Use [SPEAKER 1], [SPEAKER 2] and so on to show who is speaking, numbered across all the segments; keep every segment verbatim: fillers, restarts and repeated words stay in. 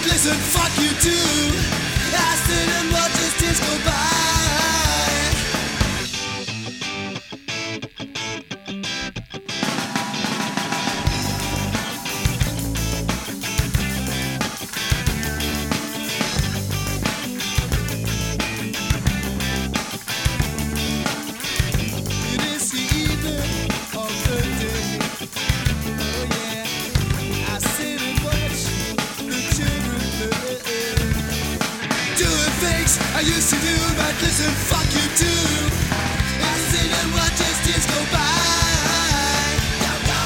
[SPEAKER 1] listen, fuck you too. I sit and watch as tears go by. It is the evening of the day. Oh yeah, I sit and watch the children play. Doing things I used to do, but listen, fuck you too. I sit and watch as tears go by. Go, go.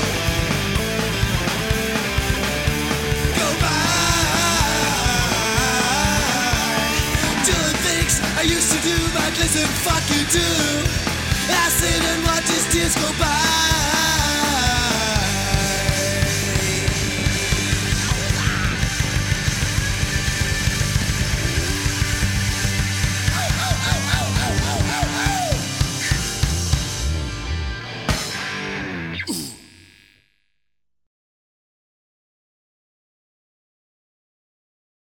[SPEAKER 1] Go by. Doing things I used to do, but listen, fuck you too. I sit and watch as tears go by.